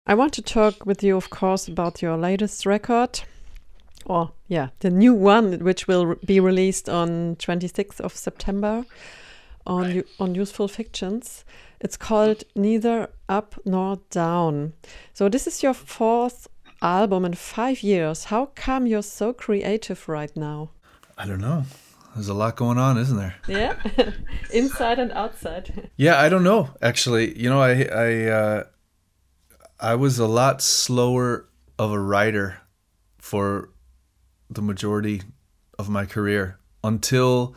I want to talk with you, of course, about your latest record. Or, yeah, the new one, which will be released on 26th of September on on Useful Fictions. It's called Neither Up Nor Down. So this is your fourth album in 5 years. How come you're so creative right now? I don't know. There's a lot going on, isn't there? Yeah, inside and outside. Yeah, I don't know. Actually, I was a lot slower of a writer for the majority of my career until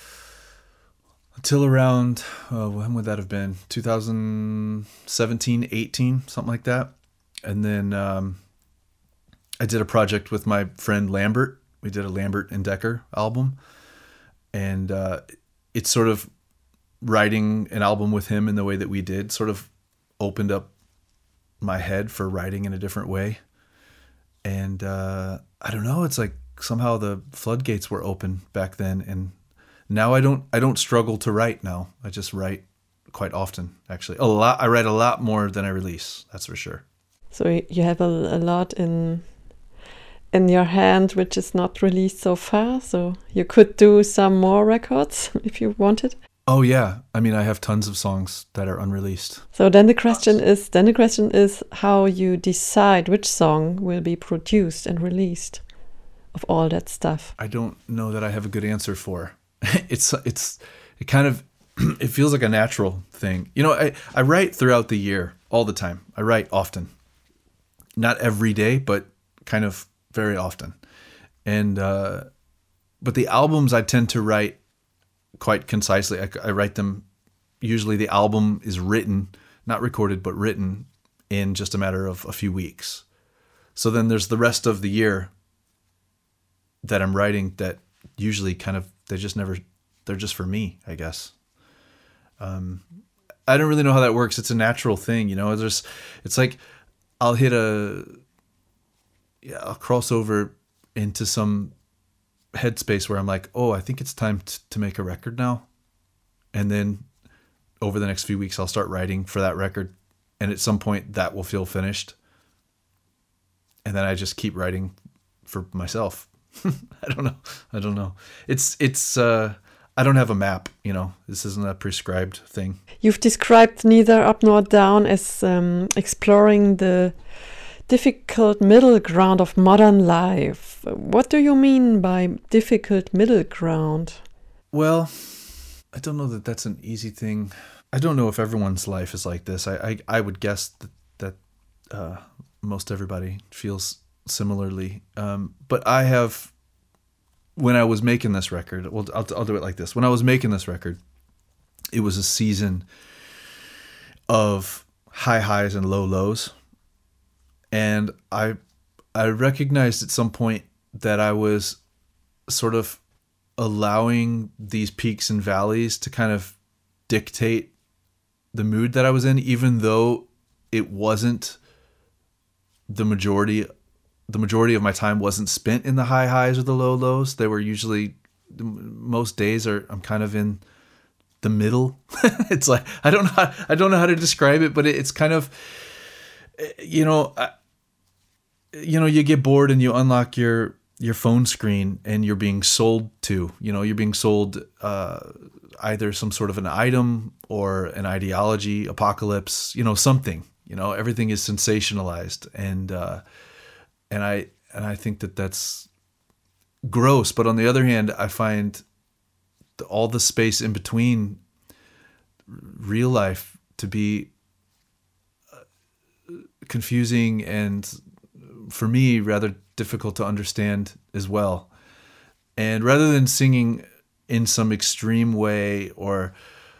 around when would that have been? 2017, 18, something like that. And then I did a project with my friend Lambert. We did a Lambert and Decker album, and it's sort of writing an album with him in the way that we did sort of opened up my head for writing in a different way. And I don't know, it's like somehow the floodgates were open back then, and now I don't struggle to write now. I just write quite often, actually. A lot. I write a lot more than I release, that's for sure. So you have a lot in your hand, which is not released so far. So you could do some more records if you wanted. Oh yeah, I mean, I have tons of songs that are unreleased. So then the question is how you decide which song will be produced and released of all that stuff. I don't know that I have a good answer for. It kind of it feels like a natural thing. You know, I write throughout the year all the time. I write often. Not every day, but kind of very often. And but the albums I tend to write quite concisely. I write them, usually the album is written, not recorded, but written in just a matter of a few weeks. So then there's the rest of the year that I'm writing that usually kind of, they're just for me, I guess. I don't really know how that works. It's a natural thing, you know. It's like I'll cross over into some headspace where I'm like, oh, I think it's time to make a record now. And then over the next few weeks, I'll start writing for that record. And at some point that will feel finished. And then I just keep writing for myself. I don't know. It's I don't have a map, you know. This isn't a prescribed thing. You've described Neither Up Nor Down as exploring the difficult middle ground of modern life. What do you mean by difficult middle ground? Well, I don't know that that's an easy thing. I don't know if everyone's life is like this. I would guess that most everybody feels similarly. But I have, when I was making this record, well, I'll do it like this. When I was making this record, it was a season of high highs and low lows. And I recognized at some point that I was sort of allowing these peaks and valleys to kind of dictate the mood that I was in, even though it wasn't the majority of my time wasn't spent in the high highs or the low lows. They were usually, most days I'm kind of in the middle. It's like, I don't know how to describe it, but it's kind of, you know, you get bored and you unlock your phone screen and you're being sold to, you're being sold either some sort of an item or an ideology, apocalypse, something. Everything is sensationalized, and I think that that's gross. But on the other hand, I find all the space in between real life to be confusing and, for me, rather difficult to understand as well. And rather than singing in some extreme way, or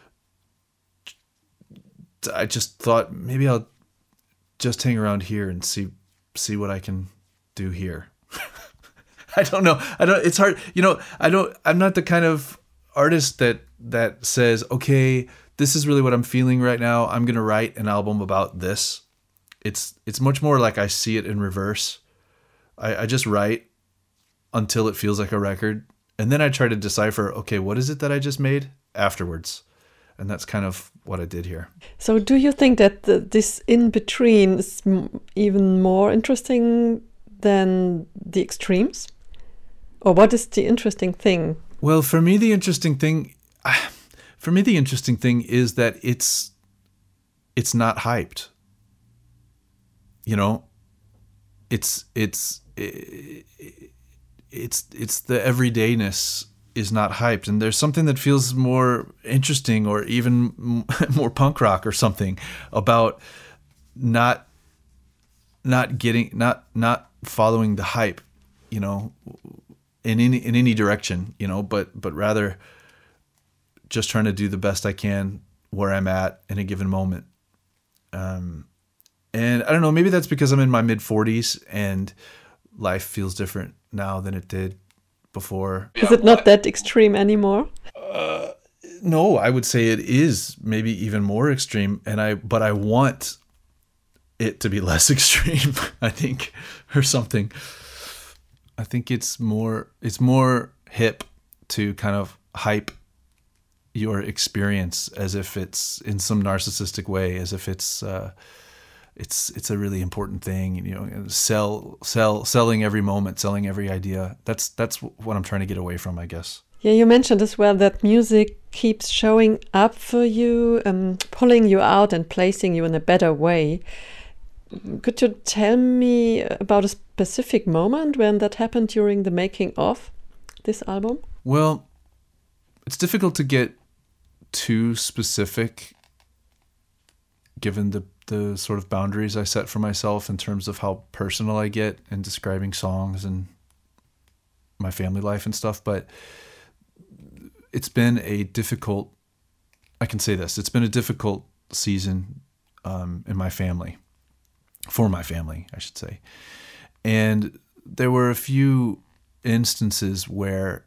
I just thought maybe I'll just hang around here and see what I can do here. I don't know. It's hard. I'm not the kind of artist that says, okay, this is really what I'm feeling right now. I'm going to write an album about this. It's much more like I see it in reverse. I just write until it feels like a record. And then I try to decipher, okay, what is it that I just made afterwards? And that's kind of what I did here. So do you think that this in between is even more interesting than the extremes? Or what is the interesting thing? Well, for me, the interesting thing is that it's not hyped. You know, it's the everydayness is not hyped, and there's something that feels more interesting or even more punk rock or something about not following the hype, you know, in any direction, you know, but rather just trying to do the best I can where I'm at in a given moment. And I don't know, maybe that's because I'm in my mid-40s and life feels different now than it did before. Is it not that extreme anymore? No, I would say it is maybe even more extreme, but I want it to be less extreme, I think, or something. I think it's more hip to kind of hype your experience as if it's in some narcissistic way, as if it's a really important thing, you know, selling every moment, selling every idea. That's what I'm trying to get away from, I guess. Yeah, you mentioned as well that music keeps showing up for you, pulling you out and placing you in a better way. Could you tell me about a specific moment when that happened during the making of this album? Well, it's difficult to get too specific given the sort of boundaries I set for myself in terms of how personal I get in describing songs and my family life and stuff. But it's been a difficult, I can say this, it's been a difficult season in my family. For my family, I should say. And there were a few instances where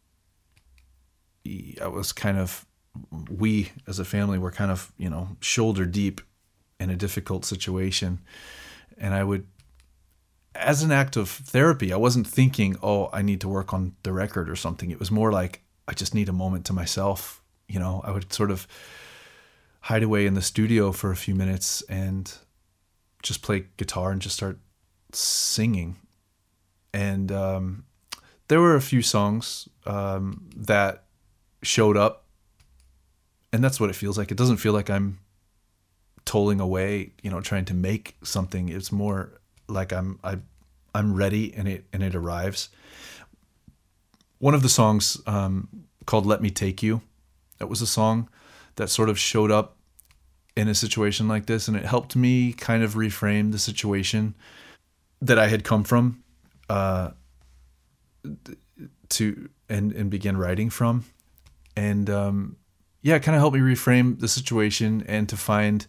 I was we as a family were kind of, you know, shoulder deep in a difficult situation. And I would, as an act of therapy, I wasn't thinking, oh, I need to work on the record or something. It was more like, I just need a moment to myself. You know, I would sort of hide away in the studio for a few minutes and just play guitar and just start singing. And there were a few songs that showed up, and that's what it feels like. It doesn't feel like I'm tolling away, you know, trying to make something. It's more like I'm ready and it arrives. One of the songs called Let Me Take You, that was a song that sort of showed up in a situation like this, and it helped me kind of reframe the situation that I had come from to begin writing from. And it kind of helped me reframe the situation and to find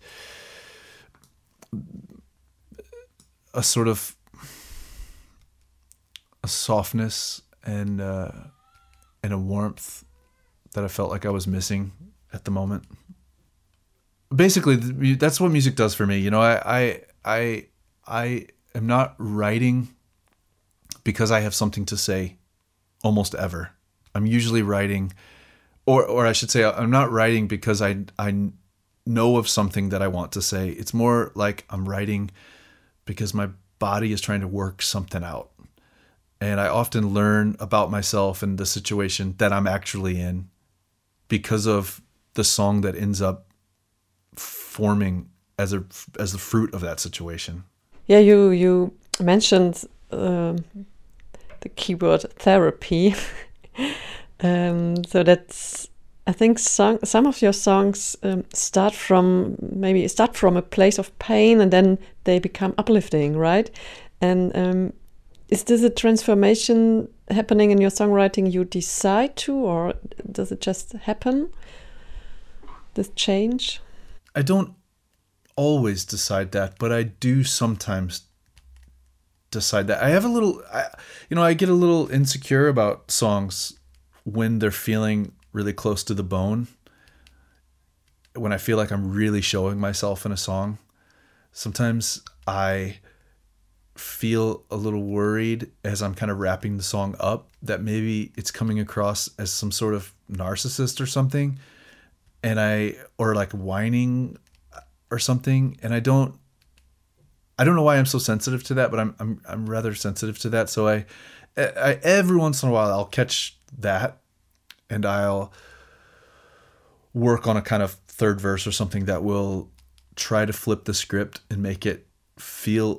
a sort of a softness and a warmth that I felt like I was missing at the moment. Basically, that's what music does for me. You know, I am not writing because I have something to say almost ever. I'm usually writing, or I should say, I'm not writing because I know of something that I want to say. It's more like I'm writing because my body is trying to work something out. And I often learn about myself and the situation that I'm actually in because of the song that ends up forming as the fruit of that situation. Yeah, you mentioned the keyword therapy. So that's, I think some of your songs start from a place of pain and then they become uplifting, right? And is this a transformation happening in your songwriting you decide to, or does it just happen, this change? I don't always decide that, but I do sometimes decide that. I have I get a little insecure about songs when they're feeling really close to the bone, when I feel like I'm really showing myself in a song. Sometimes I feel a little worried as I'm kind of wrapping the song up that maybe it's coming across as some sort of narcissist or something. or like whining or something, and I don't know why I'm so sensitive to that, but I'm rather sensitive to that. So I every once in a while I'll catch that, and I'll work on a kind of third verse or something that will try to flip the script and make it feel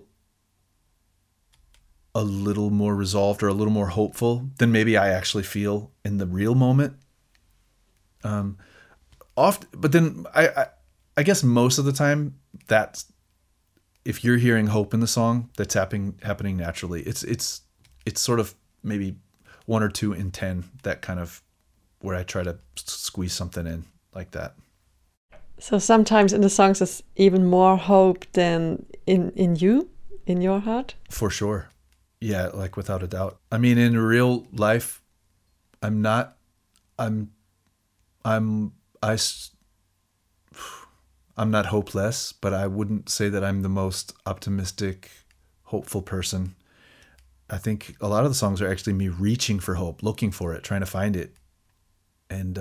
a little more resolved or a little more hopeful than maybe I actually feel in the real moment. Often, but then I guess most of the time, that's, if you're hearing hope in the song, that's happening naturally. It's sort of maybe 1 or 2 in 10, that kind of, where I try to squeeze something in like that. So sometimes in the songs there's even more hope than in your heart? For sure. Yeah, like without a doubt. I mean, in real life, I'm not hopeless, but I wouldn't say that I'm the most optimistic, hopeful person. I think a lot of the songs are actually me reaching for hope, looking for it, trying to find it. And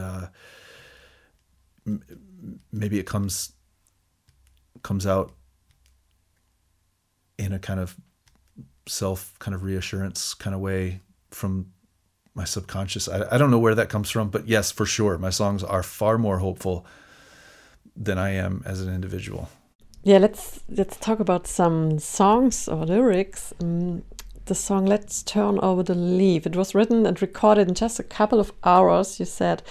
maybe it comes out in a kind of reassurance kind of way from my subconscious. I don't know where that comes from, but yes, for sure, my songs are far more hopeful than I am as an individual. Yeah, let's talk about some songs or lyrics. The song "Let's Turn Over the Leaf." It was written and recorded in just a couple of hours. You said,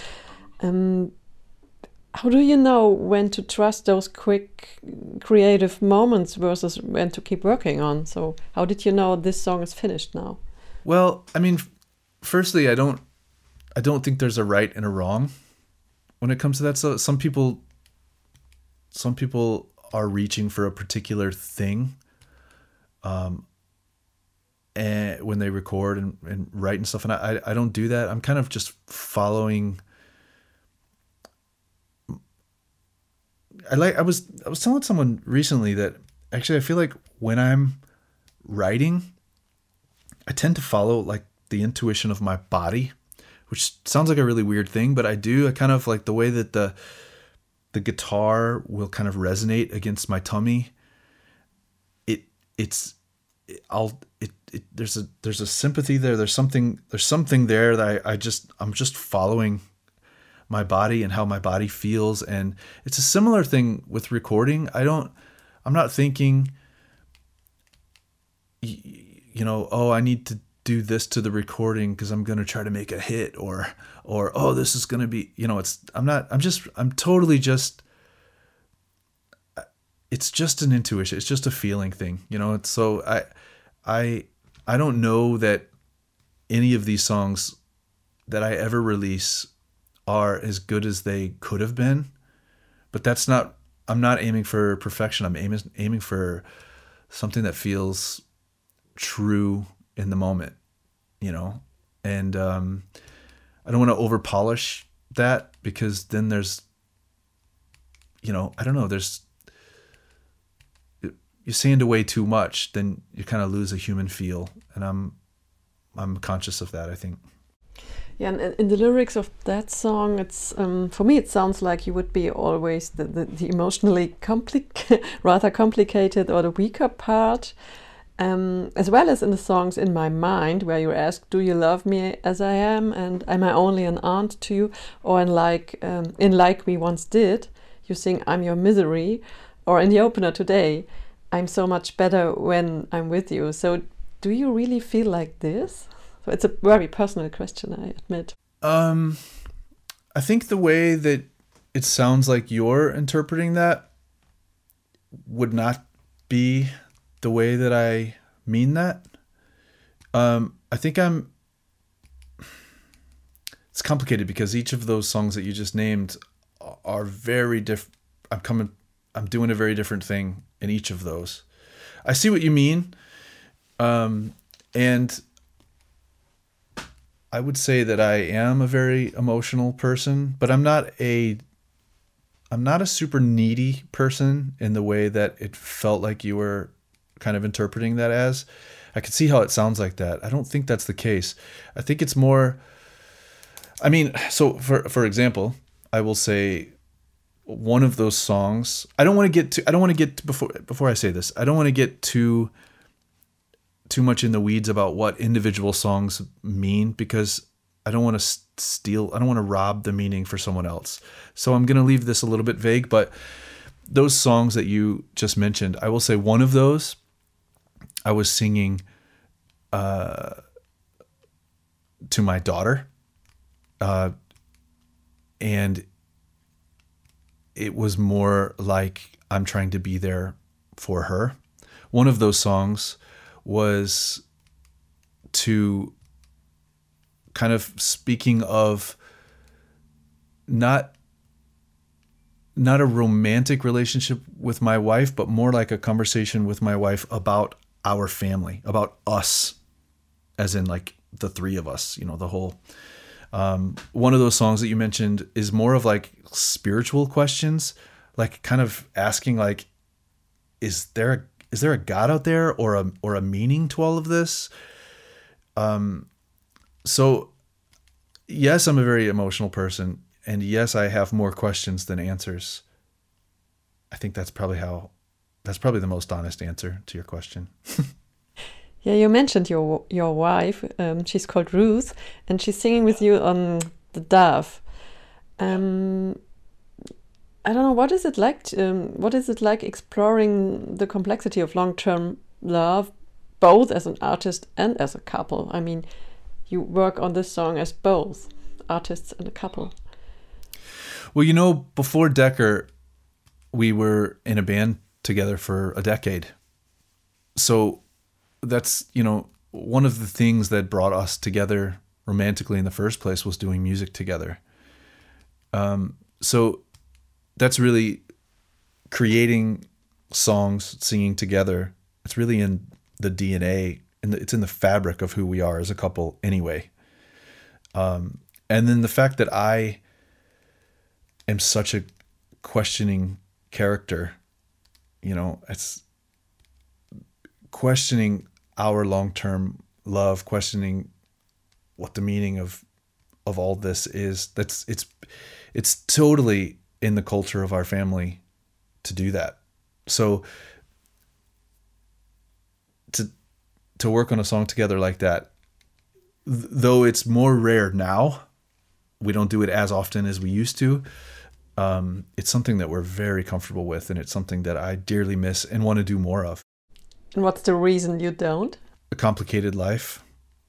how do you know when to trust those quick creative moments versus when to keep working on? So how did you know this song is finished now? Well, I mean, firstly, I don't think there's a right and a wrong when it comes to that. So some people are reaching for a particular thing, and when they record and write and stuff, and I don't do that. I'm kind of just following. I was telling someone recently that actually I feel like when I'm writing, I tend to follow like the intuition of my body, which sounds like a really weird thing, but I do. I kind of like the way that the guitar will kind of resonate against my tummy. There's a sympathy there. There's something there that I'm just following my body and how my body feels. And it's a similar thing with recording. I'm not thinking, I need to do this to the recording because I'm going to try to make a hit or, oh, this is going to be, I'm totally just, it's just an intuition. It's just a feeling thing, It's so I don't know that any of these songs that I ever release are as good as they could have been, but I'm not aiming for perfection. I'm aiming for something that feels true in the moment, and I don't want to over polish that, because then there's, I don't know, you sand away too much, then you kind of lose a human feel, and I'm conscious of that, I think. Yeah, and in the lyrics of that song, it's for me it sounds like you would be always the emotionally rather complicated or the weaker part, as well as in the songs "In My Mind," where you ask, "Do you love me as I am, and am I only an aunt to you?" Or in Like We Once Did, you sing, "I'm your misery," or in the opener today, "I'm so much better when I'm with you." So do you really feel like this? So it's a very personal question, I admit. I think the way that it sounds like you're interpreting that would not be the way that I mean that. I think it's complicated because each of those songs that you just named are very different. I'm doing a very different thing in each of those. I see what you mean. And I would say that I am a very emotional person, but I'm not a super needy person in the way that it felt like you were kind of interpreting that as. I could see how it sounds like that. I don't think that's the case. I think it's more, so for example, I will say one of those songs. I don't want to get to, before I say this, I don't want to get too much in the weeds about what individual songs mean, because I don't want to I don't want to rob the meaning for someone else. So I'm going to leave this a little bit vague, but those songs that you just mentioned, I will say one of those I was singing to my daughter, and it was more like I'm trying to be there for her. One of those songs was to kind of speaking of not a romantic relationship with my wife, but more like a conversation with my wife about our family, about us, as in like the three of us, the whole. One of those songs that you mentioned is more of like spiritual questions, like kind of asking like, is there a God out there, or a meaning to all of this? So yes, I'm a very emotional person, and yes, I have more questions than answers. I think that's probably the most honest answer to your question. Yeah, you mentioned your wife. She's called Ruth, and she's singing with you on The Dove. I don't know, what is it like? What is it like exploring the complexity of long-term love, both as an artist and as a couple? I mean, you work on this song as both artists and a couple. Well, before Decker, we were in a band together for a decade. So that's, one of the things that brought us together romantically in the first place was doing music together. So that's really creating songs, singing together. It's really in the DNA, and it's in the fabric of who we are as a couple anyway. And then the fact that I am such a questioning character, it's questioning our long-term love, questioning what the meaning of all this is. It's totally in the culture of our family to do that. So to work on a song together like that, though it's more rare now, we don't do it as often as we used to. It's something that we're very comfortable with, and it's something that I dearly miss and want to do more of. And what's the reason you don't? A complicated life.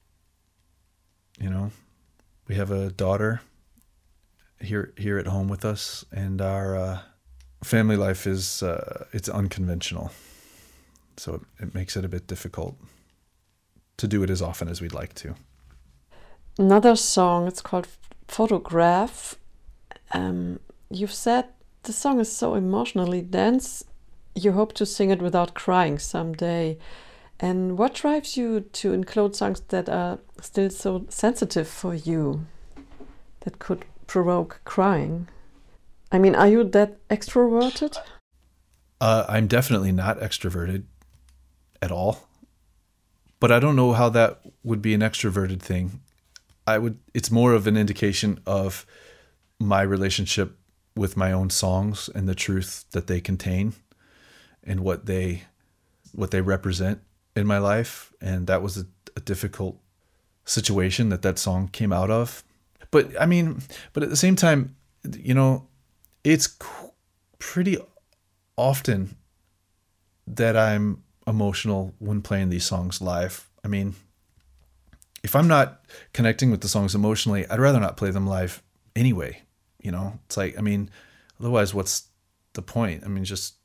We have a daughter here at home with us, and our family life is it's unconventional, so it makes it a bit difficult to do it as often as we'd like to. Another song, it's called Photograph. You've said the song is so emotionally dense, you hope to sing it without crying someday. And what drives you to include songs that are still so sensitive for you, that could provoke crying? I mean, are you that extroverted? I'm definitely not extroverted at all. But I don't know how that would be an extroverted thing. It's more of an indication of my relationship with my own songs and the truth that they contain and what they represent in my life. And that was a difficult situation that song came out of. But at the same time, it's pretty often that I'm emotional when playing these songs live. I mean, if I'm not connecting with the songs emotionally, I'd rather not play them live anyway. It's like, otherwise what's the point? Just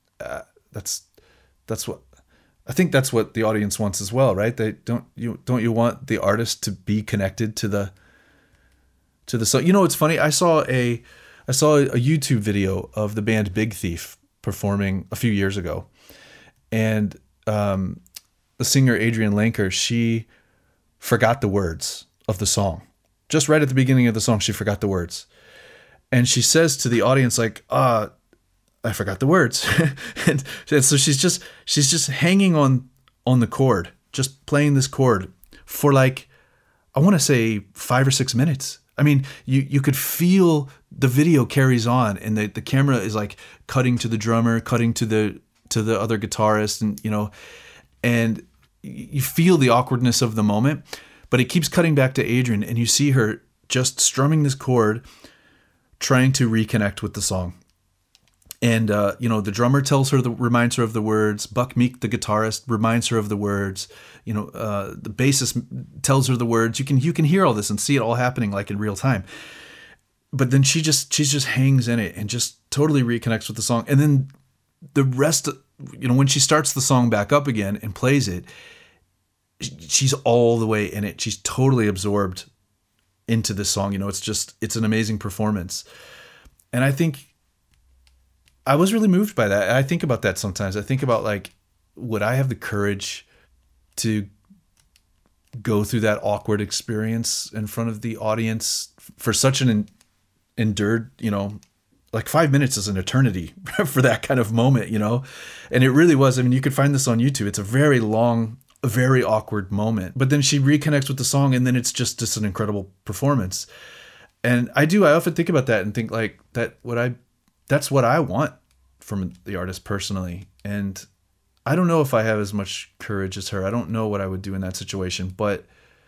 that's what I think, that's what the audience wants as well, right? Don't you want the artist to be connected to the song? It's funny. I saw a YouTube video of the band Big Thief performing a few years ago, and the singer Adrienne Lenker, she forgot the words of the song. Just right at the beginning of the song, she forgot the words. And she says to the audience, like, I forgot the words. and so she's just hanging on the chord, just playing this chord for like, I want to say 5 or 6 minutes. I mean, you could feel the video carries on, and the camera is like cutting to the drummer, cutting to the other guitarist, and and you feel the awkwardness of the moment, but it keeps cutting back to Adrian, and you see her just strumming this chord, trying to reconnect with the song. And the drummer reminds her of the words. Buck Meek, the guitarist, reminds her of the words. The bassist tells her the words. You can hear all this and see it all happening like in real time. But then she just hangs in it and just totally reconnects with the song. And then the rest, when she starts the song back up again and plays it, she's all the way in it. She's totally absorbed into this song. It's an amazing performance. And I think I was really moved by that. I think about that sometimes. I think about, like, would I have the courage to go through that awkward experience in front of the audience for such an endured, like 5 minutes is an eternity for that kind of moment, And it really was. I mean, you could find this on YouTube. It's a very long, very awkward moment. But then she reconnects with the song, and then it's just an incredible performance. And I often think about that and think, like, that's what I want from the artist personally. And I don't know if I have as much courage as her. I don't know what I would do in that situation, but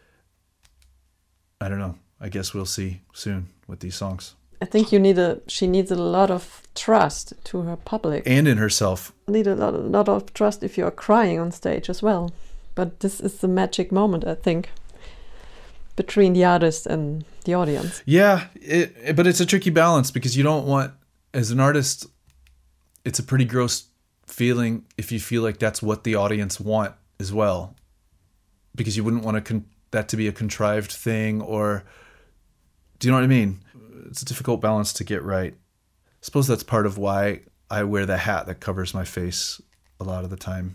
I don't know. I guess we'll see soon with these songs. I think she needs a lot of trust to her public. And in herself. Need a lot of trust if you're crying on stage as well. But this is the magic moment, I think, between the artist and the audience. Yeah, but it's a tricky balance, because you don't want, as an artist, it's a pretty gross feeling if you feel like that's what the audience want as well, because you wouldn't want that to be a contrived thing, or do you know what I mean? It's a difficult balance to get right. I suppose that's part of why I wear the hat that covers my face a lot of the time,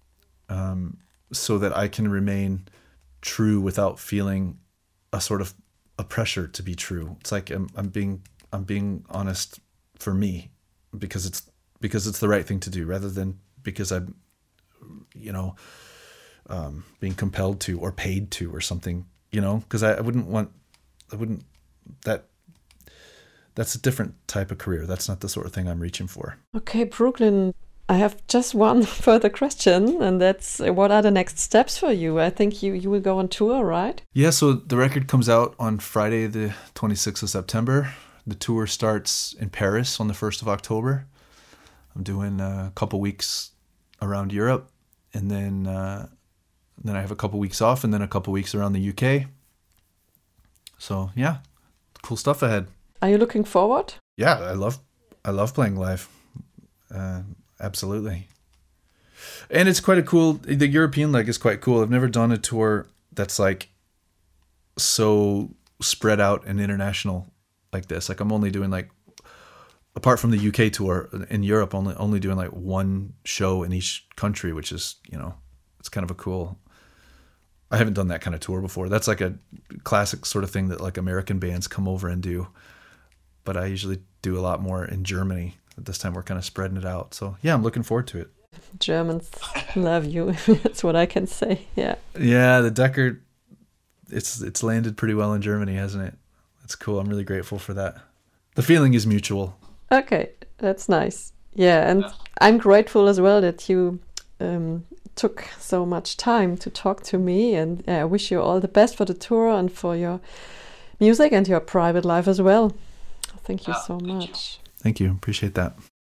so that I can remain true without feeling a sort of a pressure to be true. It's like I'm being honest for me, because it's the right thing to do, rather than because I'm being compelled to or paid to or something, because that's a different type of career. That's not the sort of thing I'm reaching for. Okay, Brooklyn, I have just one further question, and that's, what are the next steps for you? I think you will go on tour, right? Yeah, so the record comes out on Friday, the 26th of September. The tour starts in Paris on the 1st of October. I'm doing a couple weeks around Europe, and then I have a couple weeks off, and then a couple weeks around the UK. So yeah, cool stuff ahead. Are you looking forward? Yeah, I love playing live. Absolutely. And it's quite the European leg is quite cool. I've never done a tour that's like so spread out and international like this. Like, I'm only doing, like, apart from the UK tour in Europe, only doing like one show in each country, which is, it's kind of a cool. I haven't done that kind of tour before. That's like a classic sort of thing that, like, American bands come over and do. But I usually do a lot more in Germany. This time we're kind of spreading it out. So yeah, I'm looking forward to it. Germans love you. That's what I can say. Yeah. Yeah, the Decker, it's landed pretty well in Germany, hasn't it? It's cool. I'm really grateful for that. The feeling is mutual. Okay, that's nice. Yeah, and I'm grateful as well that you took so much time to talk to me, and I wish you all the best for the tour and for your music and your private life as well. Thank you so much. Thank you. Appreciate that.